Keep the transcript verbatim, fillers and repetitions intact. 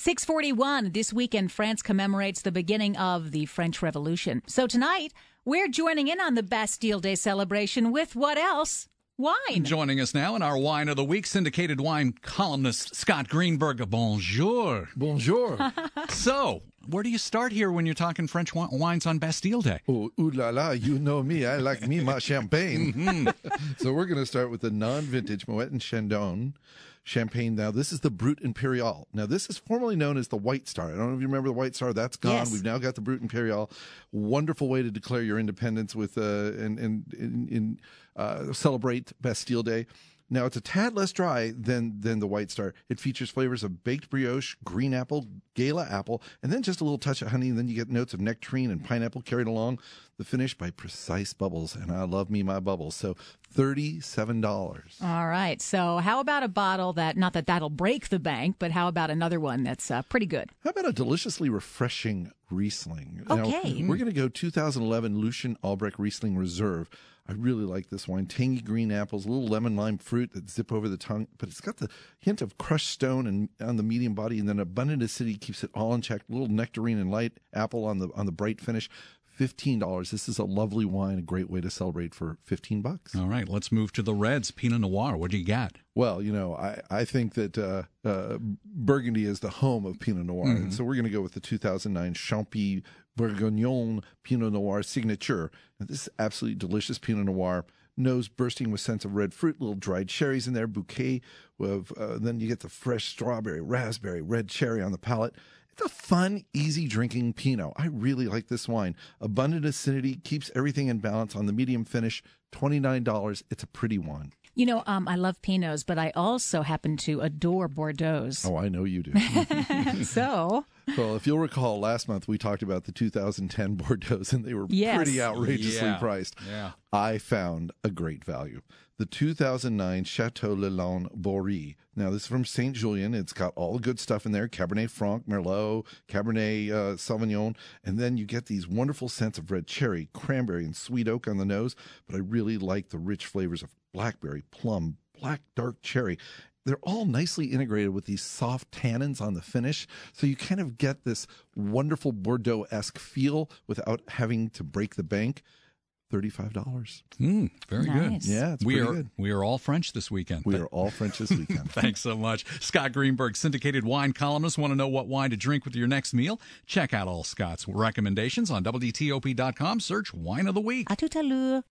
six forty-one. This weekend, France commemorates the beginning of the French Revolution. So tonight, we're joining in on the Bastille Day celebration with what else? Wine. Joining us now in our Wine of the Week, syndicated wine columnist Scott Greenberg. Bonjour. Bonjour. So, where do you start here when you're talking French wi- wines on Bastille Day? Oh, ooh la la, you know me. I like me my champagne. Mm-hmm. So we're going to start with the non-vintage Moet and Chandon champagne. Now, this is the Brut Imperial. Now, this is formerly known as the White Star. I don't know if you remember the White Star. That's gone. Yes. We've now got the Brut Imperial. Wonderful way to declare your independence with uh, and and, and, and uh, celebrate Bastille Day. Now, it's a tad less dry than than the White Star. It features flavors of baked brioche, green apple, gala apple, and then just a little touch of honey. And then you get notes of nectarine and pineapple carried along. The finish by precise bubbles. And I love me my bubbles. So thirty-seven dollars. All right. So how about a bottle that, not that that'll break the bank, but how about another one that's uh, pretty good? How about a deliciously refreshing Riesling? Okay. Now, we're going to go two thousand eleven Lucien Albrecht Riesling Reserve. I really like this wine. Tangy green apples, a little lemon lime fruit that zip over the tongue, but it's got the hint of crushed stone and on the medium body, and then abundant acidity keeps it all in check. A little nectarine and light apple on the on the bright finish. fifteen dollars. This is a lovely wine, a great way to celebrate for fifteen bucks. All right, let's move to the reds. Pinot Noir. What do you got? Well, you know, I, I think that uh, uh, Burgundy is the home of Pinot Noir. Mm-hmm. And so we're going to go with the two thousand nine Champy Bourguignon Pinot Noir Signature. Now, this is absolutely delicious Pinot Noir. Nose bursting with scents of red fruit, little dried cherries in there, bouquet of, uh, then you get the fresh strawberry, raspberry, red cherry on the palate. It's a fun, easy drinking Pinot. I really like this wine. Abundant acidity, keeps everything in balance on the medium finish. twenty-nine dollars. It's a pretty one. You know, um, I love Pinots, but I also happen to adore Bordeaux's. Oh, I know you do. So, Well, if you'll recall, last month we talked about the two thousand ten Bordeaux, and they were Yes. pretty outrageously Yeah. priced. Yeah. I found a great value. The two thousand nine Chateau Lalande Bory. Now, this is from Saint Julien. It's got all the good stuff in there, Cabernet Franc, Merlot, Cabernet uh, Sauvignon, and then you get these wonderful scents of red cherry, cranberry, and sweet oak on the nose, but I really like the rich flavors of blackberry, plum, black dark cherry. They're all nicely integrated with these soft tannins on the finish, so you kind of get this wonderful Bordeaux-esque feel without having to break the bank. thirty-five dollars. Mm, very Nice. good. Yeah, it's we pretty are good. we are all French this weekend. We are all French this weekend. Thanks so much. Scott Greenberg, syndicated wine columnist. Want to know what wine to drink with your next meal? Check out all Scott's recommendations on W D T O P dot com. Search Wine of the Week. à tout à l'heure.